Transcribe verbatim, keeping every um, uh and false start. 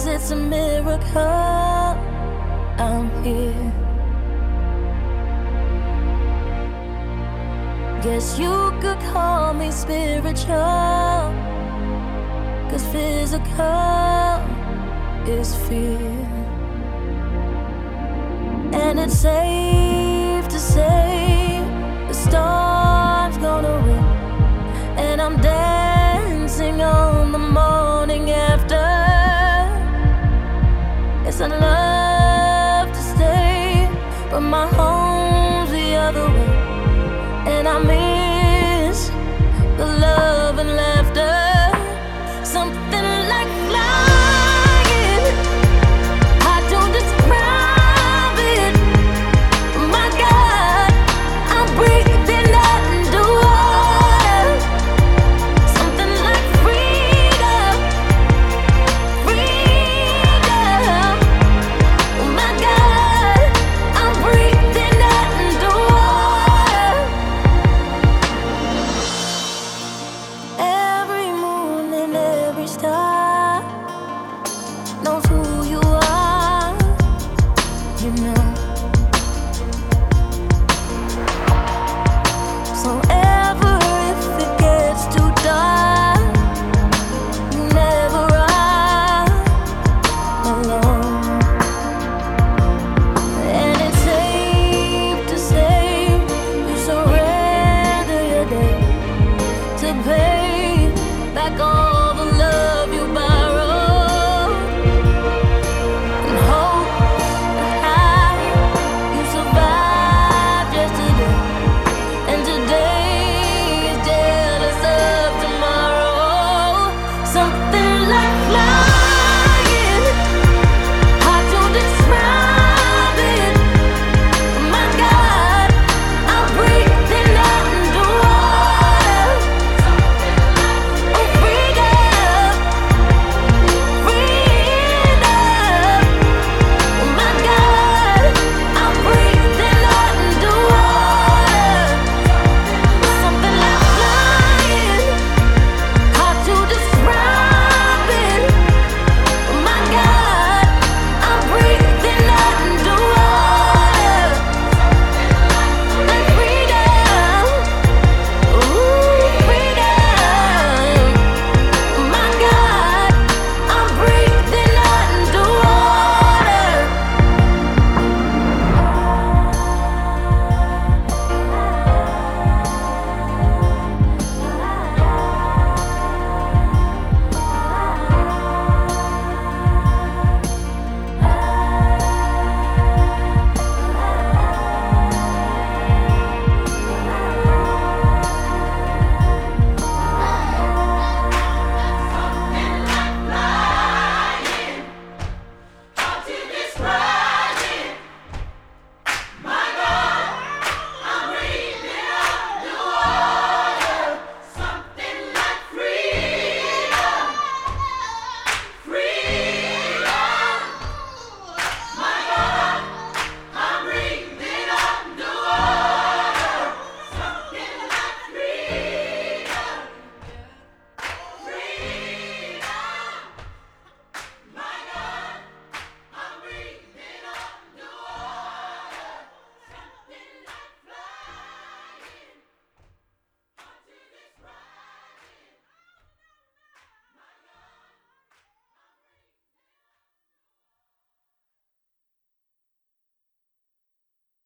it's a miracle I'm here. Guess you could call me spiritual, 'cause physical is fear. And it's safe to say the storm's gonna win, and I'm dancing on the morning after. Yes, I'd love to stay, but my home's the other way, and I miss the love and laughter.